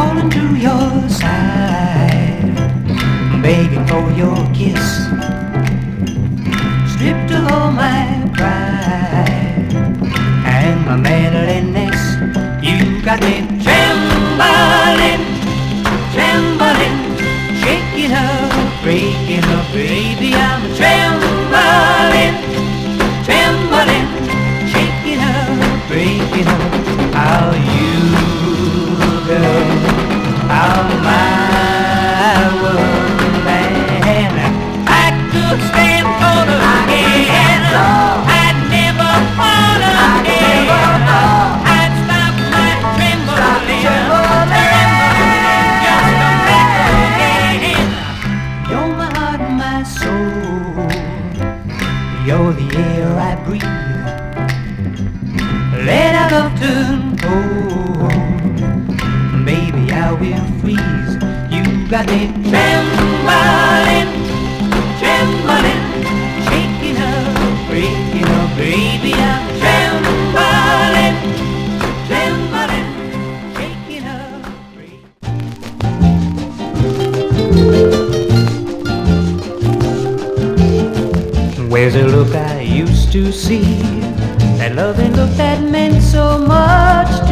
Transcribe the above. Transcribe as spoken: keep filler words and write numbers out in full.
crawling to your side, begging for your kiss, stripped of all my pride and my manliness. You got me trembling, trembling, shaking up, breaking up, baby. I'm trembling, trembling, shaking up, breaking up. How you go, how my world, and I could stand for the again. I'd never fall again. I'd stop my trembling, trembling, just come back again. You're my heart and my soul. You're the air I breathe. Let our love turn cold, baby, I will freeze. You got me trembling, trembling, shaking up, breaking up, baby, I'm trembling, trembling, shaking up, breaking. Where's the look I used to see? That loving look that meant so much